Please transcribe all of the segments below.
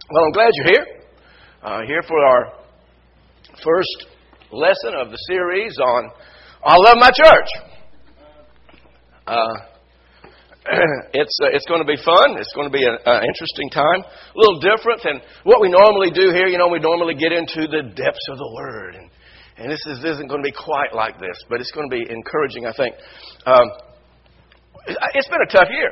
Well, I'm glad you're here for our first lesson of the series on I Love My Church. It's going to be fun. It's going to be an interesting time. A little different than what we normally do here. You know, we normally get into the depths of the Word. And this isn't going to be quite like this, but it's going to be encouraging, I think. It's been a tough year.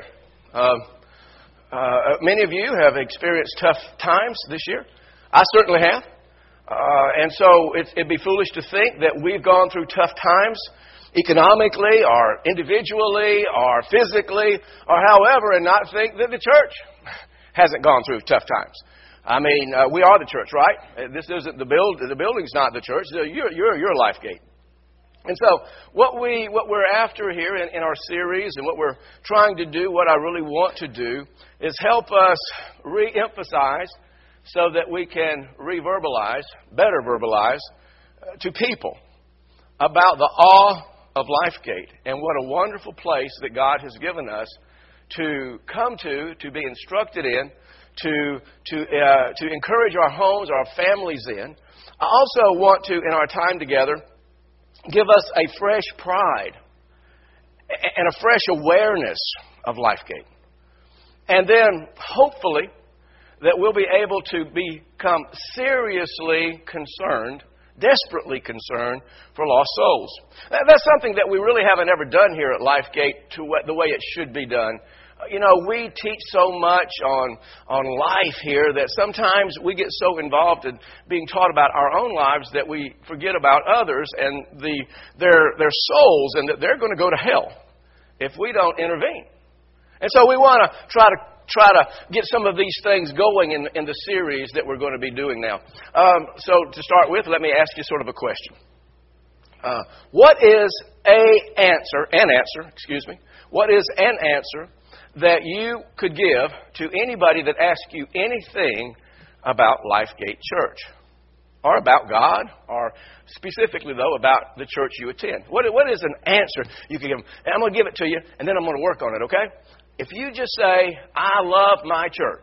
Many of you have experienced tough times this year. I certainly have. And so it'd be foolish to think that we've gone through tough times economically or individually or physically or however and not think that the church hasn't gone through tough times. I mean, we are the church, right? This isn't the building's not the church. You're LifeGate. And so what we're after here in our series and what we're trying to do, what I really want to do, is help us re-emphasize so that we can better verbalize to people about the awe of LifeGate and what a wonderful place that God has given us to come to be instructed in, to encourage our homes, our families in. I also want to, in our time together, give us a fresh pride and a fresh awareness of LifeGate. And then, hopefully, that we'll be able to become seriously concerned, desperately concerned for lost souls. That's something that we really haven't ever done here at LifeGate the way it should be done. You know, we teach so much on life here that sometimes we get so involved in being taught about our own lives that we forget about others and their souls and that they're going to go to hell if we don't intervene. And so we want to try to get some of these things going in the series that we're going to be doing now. So to start with, let me ask you sort of a question. What is an answer that you could give to anybody that asks you anything about LifeGate Church or about God or specifically, though, about the church you attend? What is an answer you can give them? And I'm going to give it to you, and then I'm going to work on it, okay? If you just say, I love my church,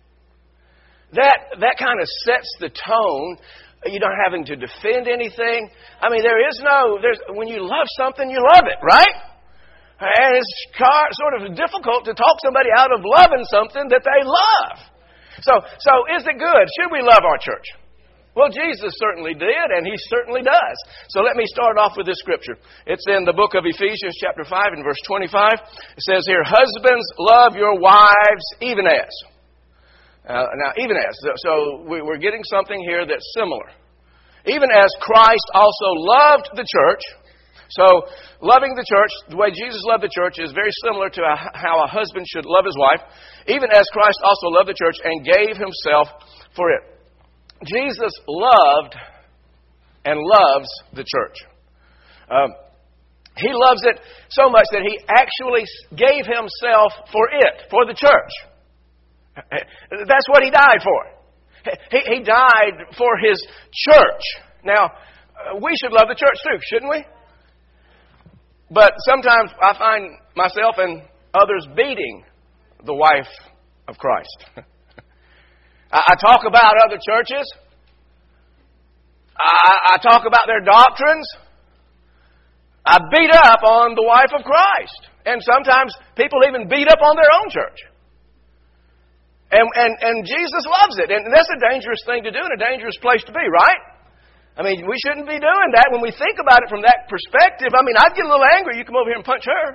that kind of sets the tone. You're not having to defend anything. I mean, when you love something, you love it, right? And it's sort of difficult to talk somebody out of loving something that they love. So is it good? Should we love our church? Well, Jesus certainly did, and He certainly does. So let me start off with this scripture. It's in the book of Ephesians chapter 5 and verse 25. It says here, husbands, love your wives even as. Now, even as. So we're getting something here that's similar. Even as Christ also loved the church. So, loving the church, the way Jesus loved the church, is very similar to how a husband should love his wife, even as Christ also loved the church and gave Himself for it. Jesus loved and loves the church. He loves it so much that He actually gave Himself for it, for the church. That's what He died for. He died for His church. Now, we should love the church too, shouldn't we? But sometimes I find myself and others beating the wife of Christ. I talk about other churches. I talk about their doctrines. I beat up on the wife of Christ. And sometimes people even beat up on their own church. And Jesus loves it. And that's a dangerous thing to do and a dangerous place to be, right? I mean, we shouldn't be doing that. When we think about it from that perspective, I mean, I'd get a little angry. You come over here and punch her.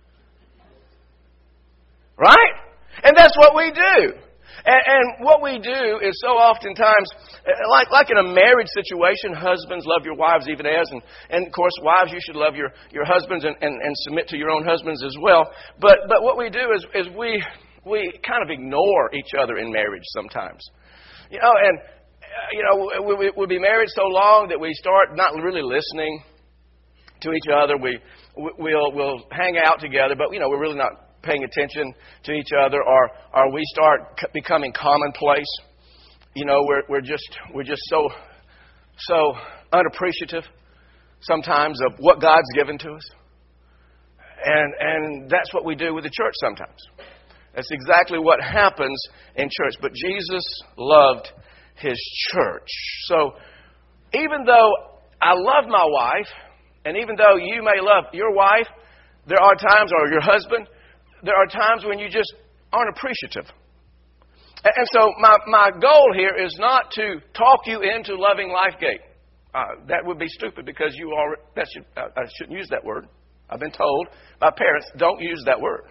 Right? And that's what we do. And what we do is so oftentimes, like in a marriage situation, husbands love your wives even as, and of course, wives, you should love your husbands and submit to your own husbands as well. But what we do is we kind of ignore each other in marriage sometimes. You know, and we'll be married so long that we start not really listening to each other. We'll hang out together, but we're really not paying attention to each other, or we start becoming commonplace. We're just so unappreciative sometimes of what God's given to us, and that's what we do with the church sometimes. That's exactly what happens in church. But Jesus loved His church. So even though I love my wife, and even though you may love your wife, there are times, or your husband, there are times when you just aren't appreciative. And so my goal here is not to talk you into loving LifeGate. That would be stupid because I shouldn't use that word. I've been told by parents, don't use that word.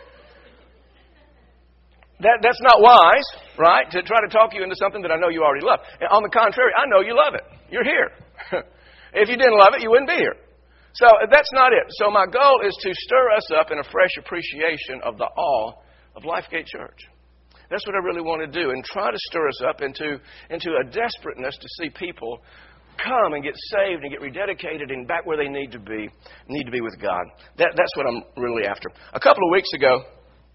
That's not wise, right? To try to talk you into something that I know you already love. And on the contrary, I know you love it. You're here. If you didn't love it, you wouldn't be here. So that's not it. So my goal is to stir us up in a fresh appreciation of the awe of LifeGate Church. That's what I really want to do, and try to stir us up into a desperateness to see people come and get saved and get rededicated and back where they need to be with God. That's what I'm really after. A couple of weeks ago,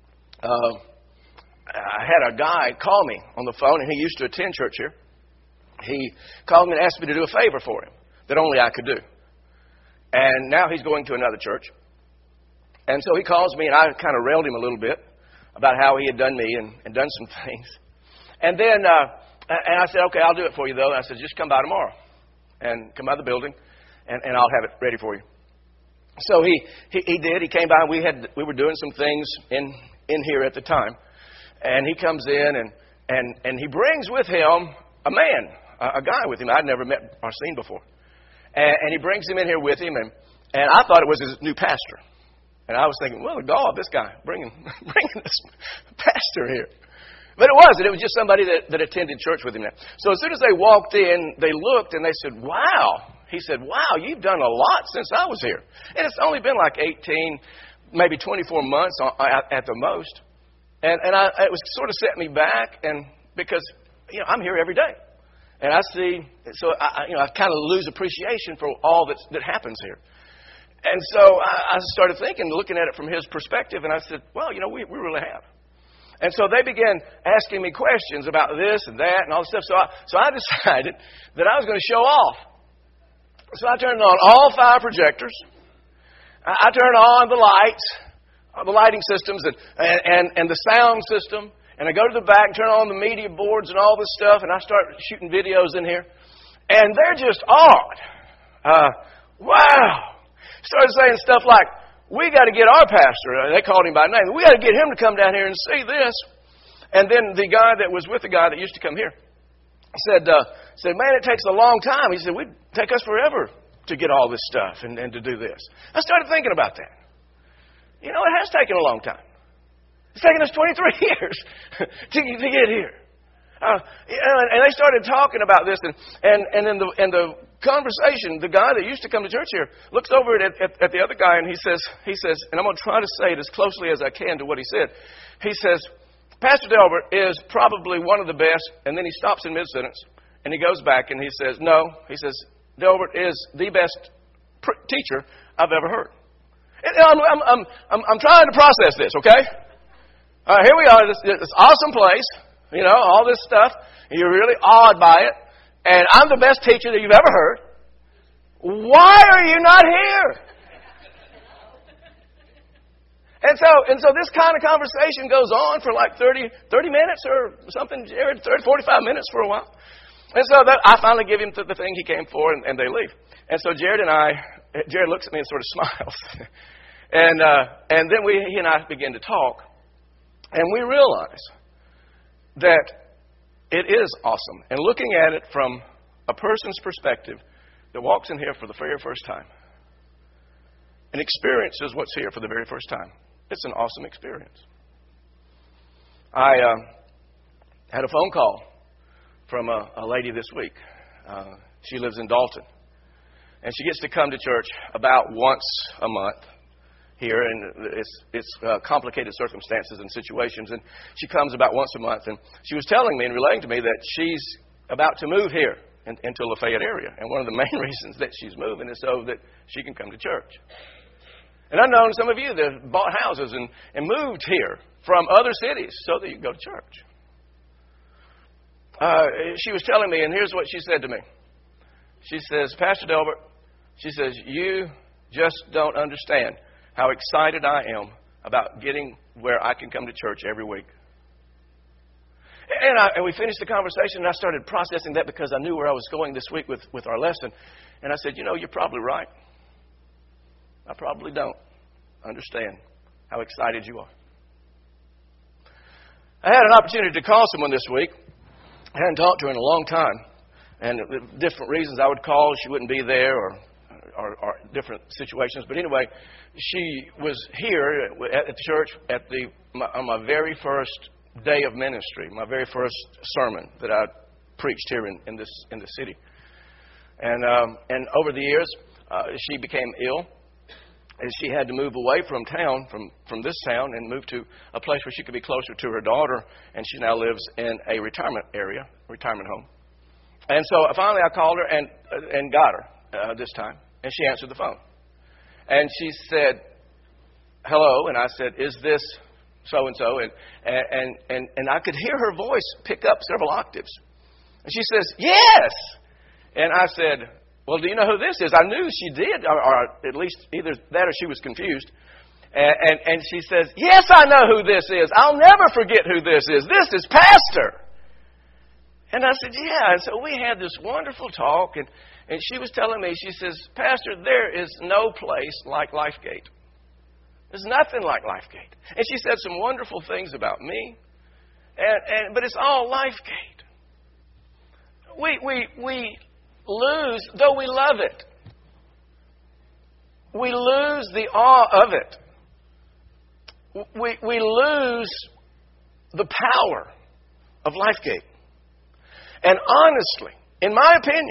I had a guy call me on the phone, and he used to attend church here. He called me and asked me to do a favor for him that only I could do. And now he's going to another church. And so he calls me, and I kind of railed him a little bit about how he had done me and done some things. And then and I said, okay, I'll do it for you, though. I said, just come by tomorrow and come by the building, and I'll have it ready for you. So he did. He came by, and we were doing some things in here at the time. And he comes in, and he brings with him a man, a guy with him I'd never met or seen before. And he brings him in here with him, and I thought it was his new pastor. And I was thinking, well, God, this guy, bringing this pastor here. But it wasn't. It was just somebody that attended church with him now. So as soon as they walked in, they looked, and they said, wow. He said, wow, you've done a lot since I was here. And it's only been like 18, maybe 24 months at the most. And it was sort of set me back, and because I'm here every day, and I see, so I kind of lose appreciation for all that happens here. And so I started thinking, looking at it from his perspective, and I said, well, we really have. And so they began asking me questions about this and that and all this stuff. So I decided that I was going to show off. So I turned on all 5 projectors. I turned on the lights. The lighting systems and the sound system, and I go to the back and turn on the media boards and all this stuff, and I start shooting videos in here, and they're just awed. Wow. Started saying stuff like, we got to get our pastor, they called him by name, we got to get him to come down here and see this. And then the guy that was with the guy that used to come here said, man, it takes a long time. He said, it'd take us forever to get all this stuff and to do this. I started thinking about that. It has taken a long time. It's taken us 23 years to get here. And they started talking about this, and in the conversation, the guy that used to come to church here looks over at the other guy, and he says, and I'm going to try to say it as closely as I can to what he said. He says, Pastor Delbert is probably one of the best, and then he stops in mid-sentence, and he goes back, and he says, no, he says, Delbert is the best teacher I've ever heard. And I'm trying to process this, okay? Here we are, this awesome place, all this stuff. And you're really awed by it. And I'm the best teacher that you've ever heard. Why are you not here? And so this kind of conversation goes on for like 30 minutes or something, Jared, 45 minutes for a while. And so I finally give him the thing he came for, and they leave. And so Jared looks at me and sort of smiles. And then he and I begin to talk. And we realize that it is awesome. And looking at it from a person's perspective that walks in here for the very first time and experiences what's here for the very first time, it's an awesome experience. I had a phone call from a lady this week. She lives in Dalton. And she gets to come to church about once a month here, and it's complicated circumstances and situations. And she comes about once a month, and she was telling me and relaying to me that she's about to move here into Lafayette area. And one of the main reasons that she's moving is so that she can come to church. And I've known some of you that have bought houses and moved here from other cities so that you can go to church. She was telling me, and here's what she said to me. She says, Pastor Delbert, she says, you just don't understand how excited I am about getting where I can come to church every week. And we finished the conversation, and I started processing that because I knew where I was going this week with our lesson. And I said, you're probably right. I probably don't understand how excited you are. I had an opportunity to call someone this week. I hadn't talked to her in a long time. And different reasons I would call, she wouldn't be there, or different situations. But anyway, she was here at the church on my very first day of ministry, my very first sermon that I preached here in the city. And over the years, she became ill, and she had to move away from town, from this town, and move to a place where she could be closer to her daughter. And she now lives in a retirement home. And so finally, I called her and got her this time, and she answered the phone, and she said, "Hello," and I said, "Is this so and so?" And I could hear her voice pick up several octaves, and she says, "Yes," and I said, "Well, do you know who this is?" I knew she did, or at least either that or she was confused. And she says, "Yes, I know who this is. I'll never forget who this is. This is Pastor." And I said, "Yeah." And so we had this wonderful talk, and she was telling me, she says, "Pastor, there is no place like Lifegate. There's nothing like Lifegate." And she said some wonderful things about me, but it's all Lifegate. We lose, though we love it, we lose the awe of it. We lose the power of Lifegate. And honestly, in my opinion,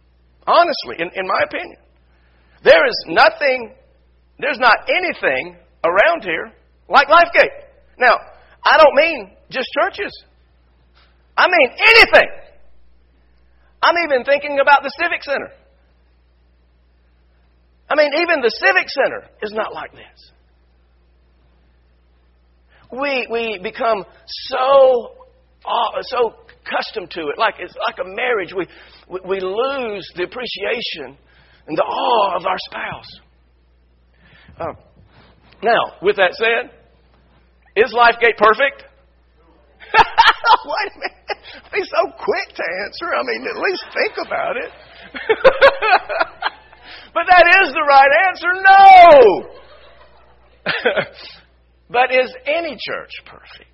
there's not anything around here like Lifegate. Now, I don't mean just churches. I mean anything. I'm even thinking about the Civic Center. I mean, even the Civic Center is not like this. We become so accustomed to it, like it's like a marriage. We lose the appreciation and the awe of our spouse. Now, with that said, is Lifegate perfect? Wait a minute. Be so quick to answer. I mean, at least think about it. But that is the right answer. No. But is any church perfect?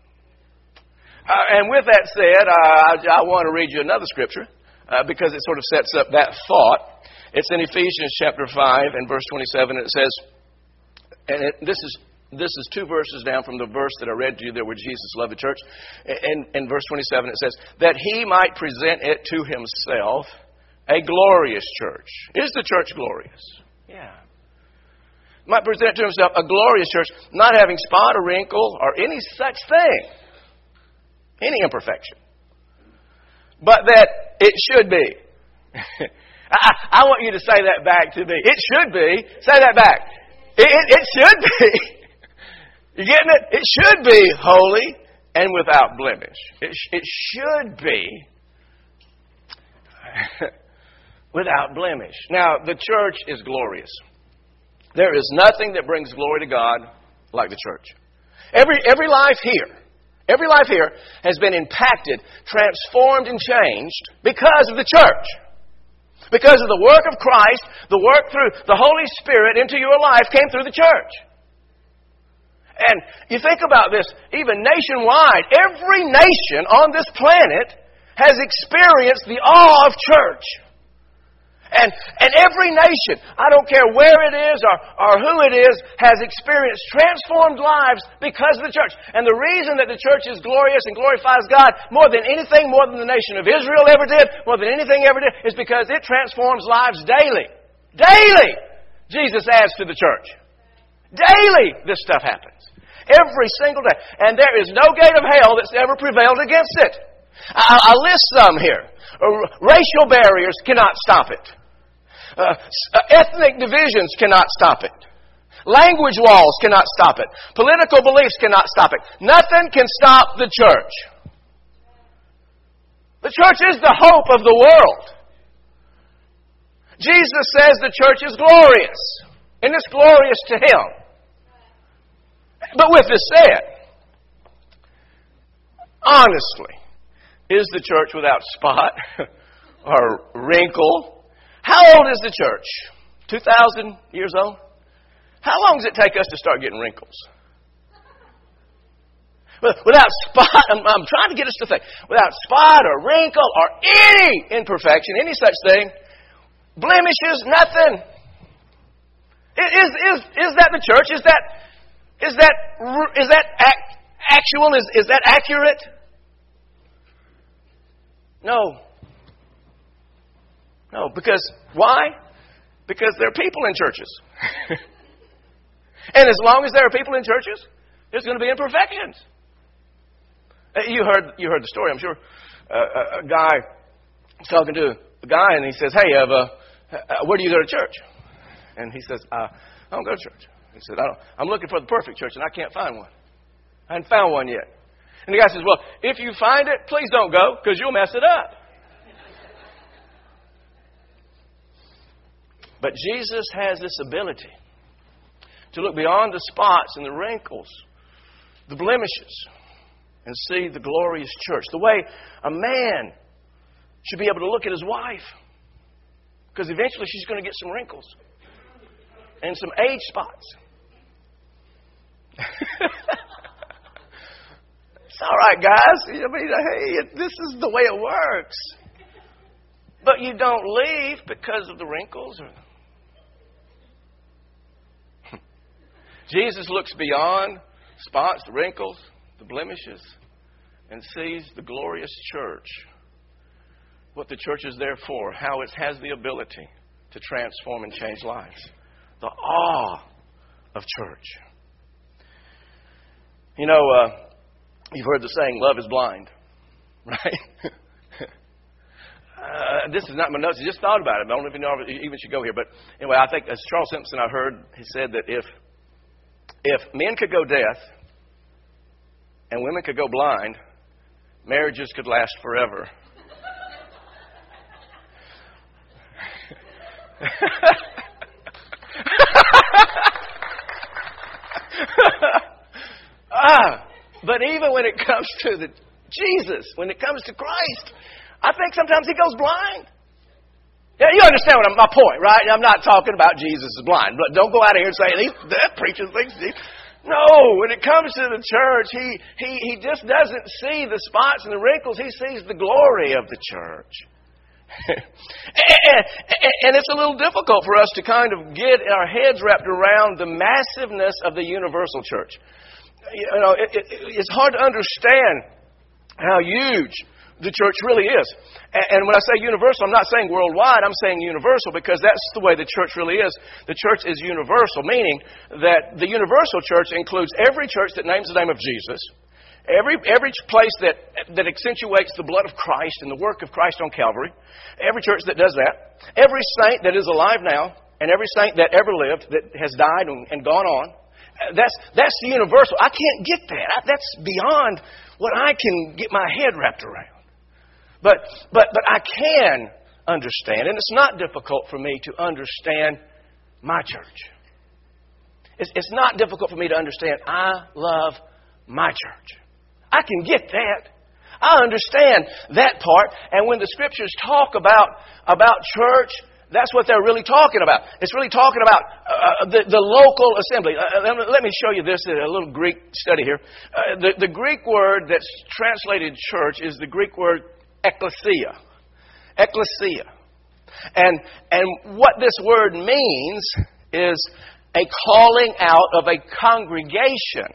And with that said, I want to read you another scripture because it sort of sets up that thought. It's in Ephesians chapter 5 and verse 27. It says, this is two verses down from the verse that I read to you there where Jesus loved the church. In verse 27 it says, that he might present it to himself a glorious church. Is the church glorious? Yeah. Might present to himself a glorious church, not having spot or wrinkle or any such thing, any imperfection, but that it should be. I want you to say that back to me. It should be. Say that back. It should be. You getting it? It should be holy and without blemish. It should be without blemish. Now, the church is glorious. There is nothing that brings glory to God like the church. Every life here has been impacted, transformed, and changed because of the church. Because of the work of Christ, the work through the Holy Spirit into your life came through the church. And you think about this, even nationwide, every nation on this planet has experienced the awe of church. And every nation, I don't care where it is or who it is, has experienced transformed lives because of the church. And the reason that the church is glorious and glorifies God more than anything, more than the nation of Israel ever did, more than anything ever did, is because it transforms lives daily. Daily! Jesus adds to the church. Daily this stuff happens. Every single day. And there is no gate of hell that's ever prevailed against it. I'll list some here. Racial barriers cannot stop it. Ethnic divisions cannot stop it. Language walls cannot stop it. Political beliefs cannot stop it. Nothing can stop the church. The church is the hope of the world. Jesus says the church is glorious, and it's glorious to Him. But with this said, honestly, is the church without spot or wrinkle? How old is the church? 2,000 years old? How long does it take us to start getting wrinkles? Without spot, I'm trying to get us to think, without spot or wrinkle or any imperfection, any such thing, blemishes, nothing. Is that the church? Is that actual? Is that accurate? No. No, because why? Because there are people in churches. And as long as there are people in churches, there's going to be imperfections. You heard the story, I'm sure. A guy was talking to a guy, and he says, "Hey, where do you go to church?" And he says, "I don't go to church." He said, "I'm looking for the perfect church, and I can't find one. I haven't found one yet." And the guy says, "Well, if you find it, please don't go, because you'll mess it up." But Jesus has this ability to look beyond the spots and the wrinkles, the blemishes, and see the glorious church. The way a man should be able to look at his wife. Because eventually she's going to get some wrinkles and some age spots. It's all right, guys. I mean, hey, this is the way it works. But you don't leave because of the wrinkles. Jesus looks beyond spots, the wrinkles, the blemishes, and sees the glorious church. What the church is there for, how it has the ability to transform and change lives. The awe of church. You know, you've heard the saying, love is blind, right? This is not my notes. I just thought about it. I don't even know if it even should go here. But anyway, I think as Charles Simpson, I heard, he said that if men could go deaf and women could go blind, marriages could last forever. But even when it comes to Jesus, when it comes to Christ, I think sometimes he goes blind. Yeah, you understand my point, right? I'm not talking about Jesus is blind. But don't go out of here and say, that preacher thinks No, when it comes to the church, he just doesn't see the spots and the wrinkles. He sees the glory of the church. And it's a little difficult for us to kind of get our heads wrapped around the massiveness of the universal church. You know, it's hard to understand how huge the church really is. And when I say universal, I'm not saying worldwide. I'm saying universal because that's the way the church really is. The church is universal, meaning that the universal church includes every church that names the name of Jesus, every place that accentuates the blood of Christ and the work of Christ on Calvary, every church that does that, every saint that is alive now, and every saint that ever lived that has died and gone on. That's the universal. I can't get that. That's beyond what I can get my head wrapped around. But I can understand, and it's not difficult for me to understand my church. It's not difficult for me to understand I love my church. I can get that. I understand that part. And when the Scriptures talk about church, that's what they're really talking about. It's really talking about the local assembly. Let me show you this, a little Greek study here. The Greek word that's translated church is the Greek word ecclesia. Ecclesia. And what this word means is a calling out of a congregation,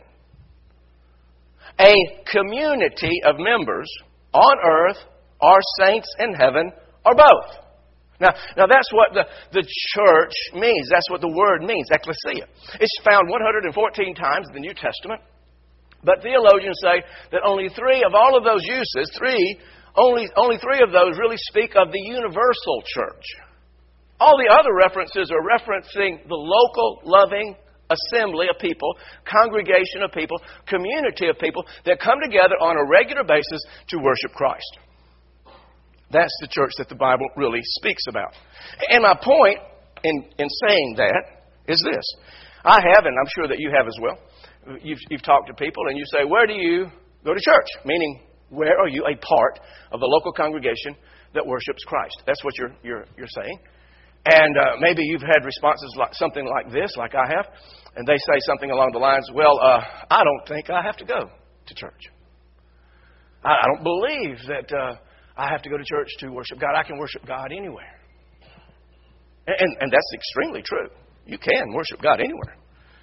a community of members on earth, or saints in heaven, or both. Now that's what the church means. That's what the word means, ecclesia. It's found 114 times in the New Testament. But theologians say that only three of all of those uses, only three of those really speak of the universal church. All the other references are referencing the local, loving assembly of people, congregation of people, community of people that come together on a regular basis to worship Christ. That's the church that the Bible really speaks about. And my point in saying that is this. I have, and I'm sure that you have as well, you've talked to people and you say, where do you go to church? Meaning, where are you a part of the local congregation that worships Christ? That's what you're saying. And maybe you've had responses like something like this, like I have, and they say something along the lines, well, I don't think I have to go to church. I don't believe that I have to go to church to worship God. I can worship God anywhere. And that's extremely true. You can worship God anywhere.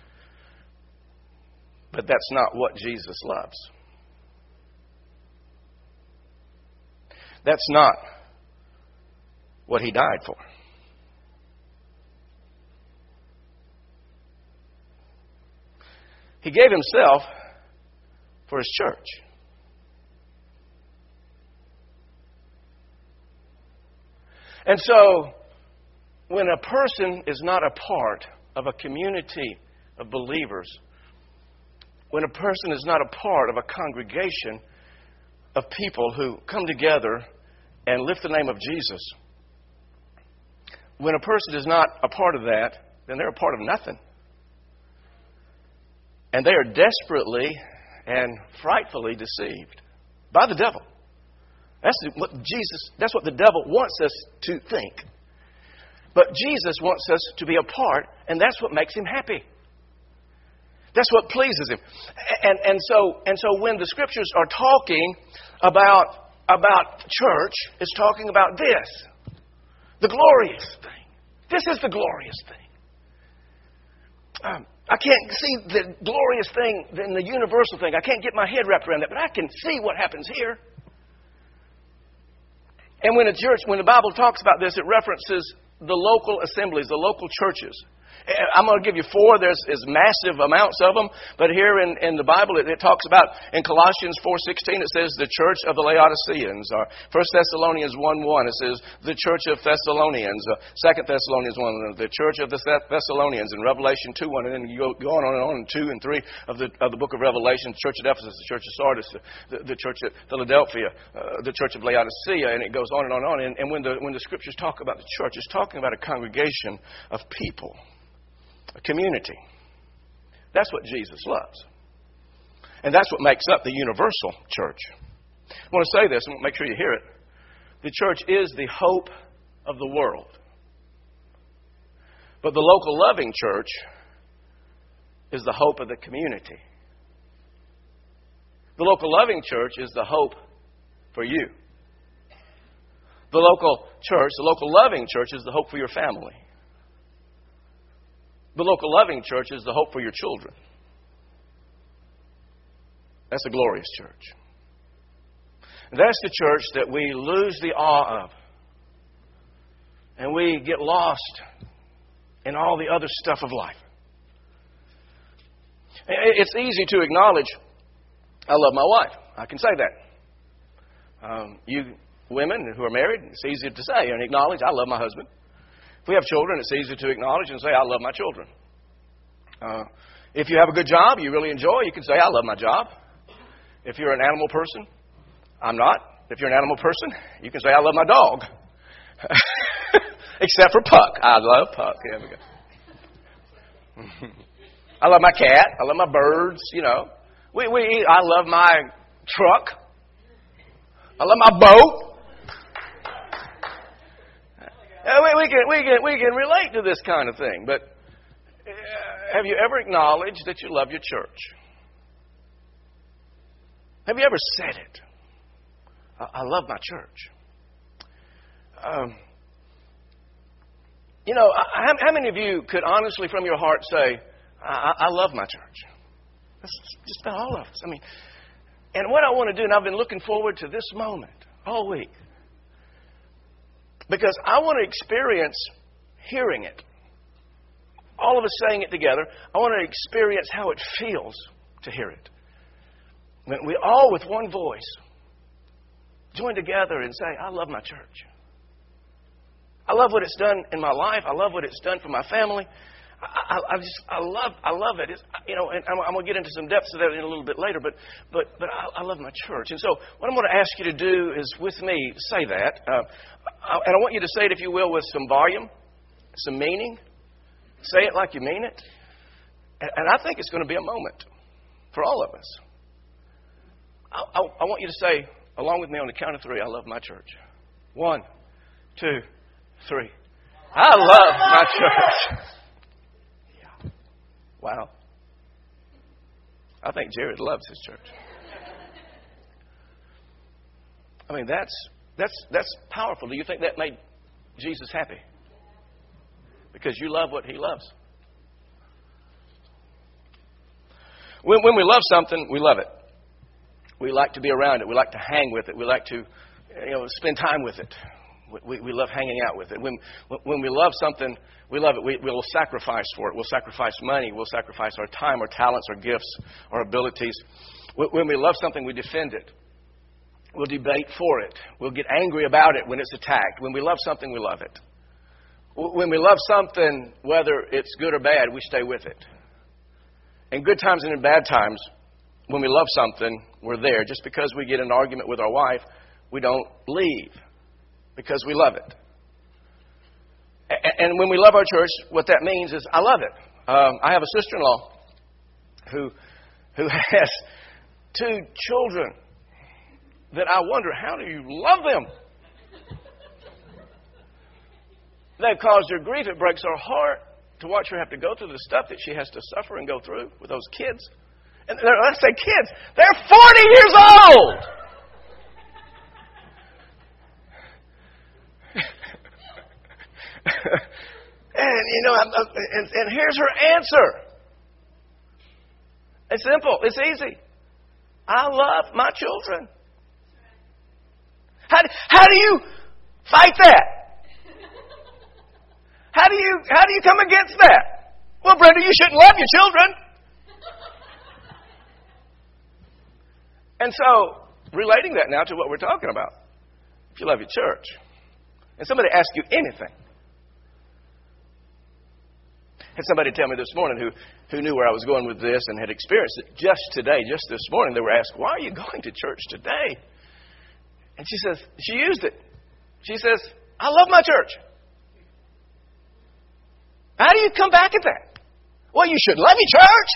But that's not what Jesus loves. That's not what He died for. He gave Himself for His church. And so, when a person is not a part of a community of believers, when a person is not a part of a congregation of people who come together and lift the name of Jesus, when a person is not a part of that, then they're a part of nothing. And they are desperately and frightfully deceived by the devil. That's what the devil wants us to think. But Jesus wants us to be a part, and that's what makes Him happy. That's what pleases Him. And so when the Scriptures are talking about church, it's talking about this. The glorious thing. This is the glorious thing. I can't see the glorious thing in the universal thing. I can't get my head wrapped around that, but I can see what happens here. And when the Bible talks about this, it references the local assemblies, the local churches. I'm going to give you four. There's massive amounts of them. But here in the Bible, it talks about, in Colossians 4:16, it says the church of the Laodiceans. Or 1 Thessalonians 1:1, it says the church of Thessalonians. 2 Thessalonians 1, the church of the Thessalonians. In Revelation 2:1, and then you go on and on in 2 and 3 of the book of Revelation. The church at Ephesus, the church of Sardis, the church at Philadelphia, the church of Laodicea, and it goes on and on and on. And when the Scriptures talk about the church, it's talking about a congregation of people. A community. That's what Jesus loves. And that's what makes up the universal church. I want to say this and make sure you hear it. The church is the hope of the world. But the local loving church is the hope of the community. The local loving church is the hope for you. The local church, the local loving church is the hope for your family. The local loving church is the hope for your children. That's a glorious church. And that's the church that we lose the awe of. And we get lost in all the other stuff of life. It's easy to acknowledge, I love my wife. I can say that. You women who are married, it's easy to say and acknowledge, I love my husband. If we have children, it's easy to acknowledge and say, I love my children. If you have a good job you really enjoy, you can say, I love my job. If you're an animal person, I'm not. If you're an animal person, you can say, I love my dog. Except for Puck. I love Puck. There we go. I love my cat. I love my birds, you know. I love my truck. I love my boat. We can relate to this kind of thing, but have you ever acknowledged that you love your church? Have you ever said it? I love my church. How many of you could honestly from your heart say, I love my church? That's just about all of us. And what I want to do, and I've been looking forward to this moment all week, because I want to experience hearing it. All of us saying it together. I want to experience how it feels to hear it. When we all, with one voice, join together and say, I love my church. I love what it's done in my life. I love what it's done for my family. I love it. And I'm going to get into some depths of that in a little bit later, but I love my church. And so what I'm going to ask you to do is with me say that. And I want you to say it, if you will, with some volume, some meaning. Say it like you mean it. And I think it's going to be a moment. for all of us. I want you to say, along with me on the count of three, I love my church. 1, 2, 3. I love my church. Yeah. Wow. I think Jared loves his church. I mean, that's powerful. Do you think that made Jesus happy? Because you love what he loves. When we love something, we love it. We like to be around it. We like to hang with it. We like to, spend time with it. We love hanging out with it. When we love something, we love it. We'll sacrifice for it. We'll sacrifice money. We'll sacrifice our time, our talents, our gifts, our abilities. When we love something, we defend it. We'll debate for it. We'll get angry about it when it's attacked. When we love something, we love it. When we love something, whether it's good or bad, we stay with it. In good times and in bad times, when we love something, we're there. Just because we get in an argument with our wife, we don't leave because we love it. And when we love our church, what that means is I love it. I have a sister-in-law who has 2 children that I wonder, how do you love them? They've caused her grief. It breaks her heart to watch her have to go through the stuff that she has to suffer and go through with those kids. And I say kids, they're 40 years old. And here's her answer. It's simple. It's easy. I love my children. How do you fight that? How do you come against that? Well, Brenda, you shouldn't love your children. And so, relating that now to what we're talking about. If you love your church, and somebody asks you anything. Had somebody tell me this morning who knew where I was going with this and had experienced it just today, just this morning. They were asked, why are you going to church today? And she says, she used it. She says, I love my church. How do you come back at that? Well, you should love your church.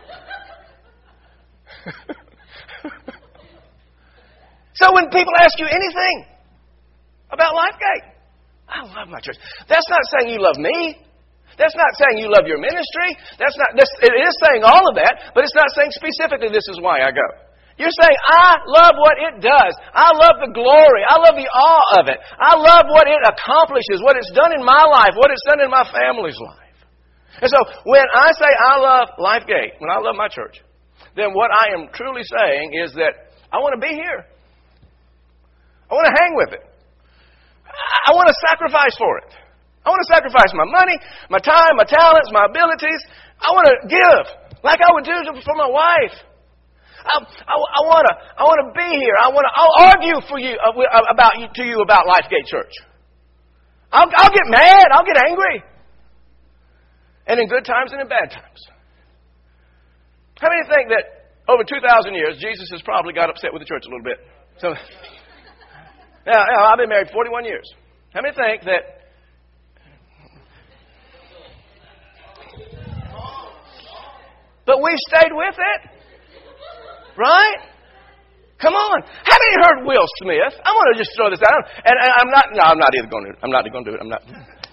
So when people ask you anything about LifeGate, I love my church. That's not saying you love me. That's not saying you love your ministry. It is saying all of that, but it's not saying specifically this is why I go. You're saying, I love what it does. I love the glory. I love the awe of it. I love what it accomplishes, what it's done in my life, what it's done in my family's life. And so when I say I love LifeGate, when I love my church, then what I am truly saying is that I want to be here. I want to hang with it. I want to sacrifice for it. I want to sacrifice my money, my time, my talents, my abilities. I want to give like I would do for my wife. I want to be here. I'll argue for you about LifeGate Church. I'll get mad. I'll get angry. And in good times and in bad times. How many think that over 2,000 years, Jesus has probably got upset with the church a little bit? So, now, I've been married 41 years. How many think that but we've stayed with it? Right? Come on. Haven't you heard Will Smith? I'm going to just throw this out. And I'm not even going to do it. I'm not.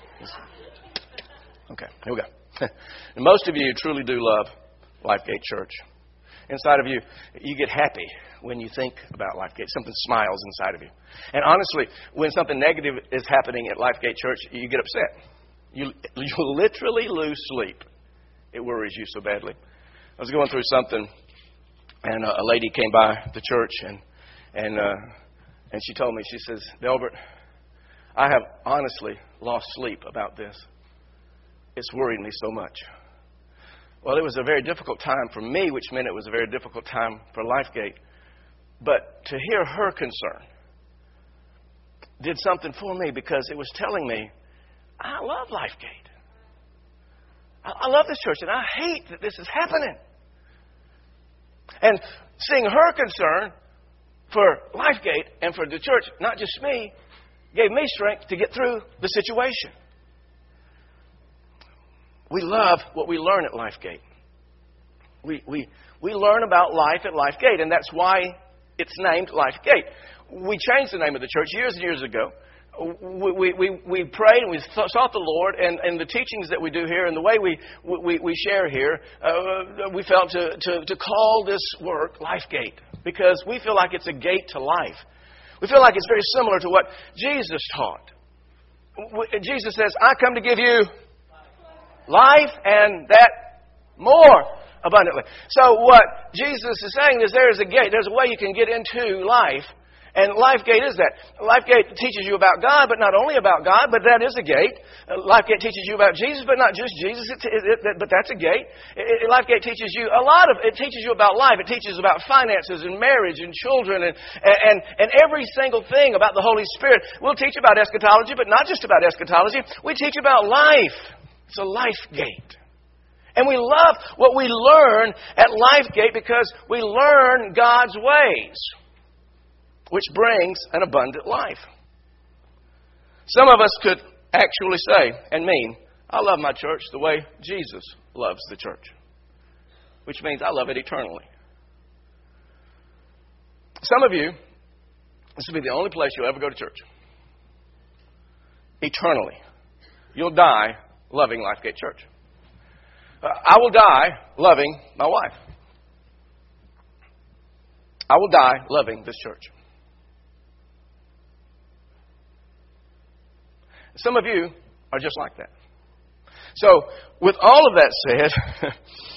Okay, here we go. And most of you truly do love LifeGate Church. Inside of you, you get happy when you think about LifeGate. Something smiles inside of you. And honestly, when something negative is happening at LifeGate Church, you get upset. You literally lose sleep. It worries you so badly. I was going through something, and a lady came by the church, and she told me, she says, Delbert, I have honestly lost sleep about this. It's worried me so much. Well, it was a very difficult time for me, which meant it was a very difficult time for LifeGate. But to hear her concern did something for me because it was telling me, I love LifeGate. I love this church, and I hate that this is happening. And seeing her concern for LifeGate and for the church, not just me, gave me strength to get through the situation. We love what we learn at LifeGate. We we learn about life at LifeGate, and that's why it's named LifeGate. We changed the name of the church years and years ago. We prayed and we sought the Lord, and the teachings that we do here and the way we share here, we felt to call this work LifeGate, because we feel like it's a gate to life. We feel like it's very similar to what Jesus taught. Jesus says, I come to give you life, and that more abundantly. So what Jesus is saying is there is a gate. There's a way you can get into life. And LifeGate is that. LifeGate teaches you about God, but not only about God, but that is a gate. LifeGate teaches you about Jesus, but not just Jesus, but that's a gate. LifeGate teaches you it teaches you about life. It teaches about finances and marriage and children and every single thing about the Holy Spirit. We'll teach about eschatology, but not just about eschatology. We teach about life. It's a LifeGate. And we love what we learn at LifeGate because we learn God's ways, which brings an abundant life. Some of us could actually say and mean, I love my church the way Jesus loves the church, which means I love it eternally. Some of you, this will be the only place you'll ever go to church. Eternally. You'll die loving LifeGate Church. I will die loving my wife. I will die loving this church. Some of you are just like that. So, with all of that said,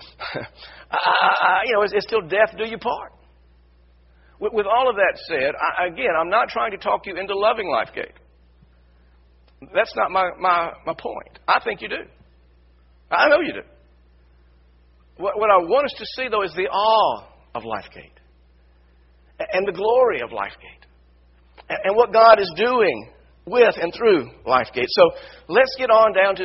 it's still death do you part. With all of that said, again, I'm not trying to talk you into loving LifeGate. That's not my point. I think you do. I know you do. What I want us to see, though, is the awe of LifeGate and the glory of LifeGate and what God is doing with and through LifeGate. So let's get on down to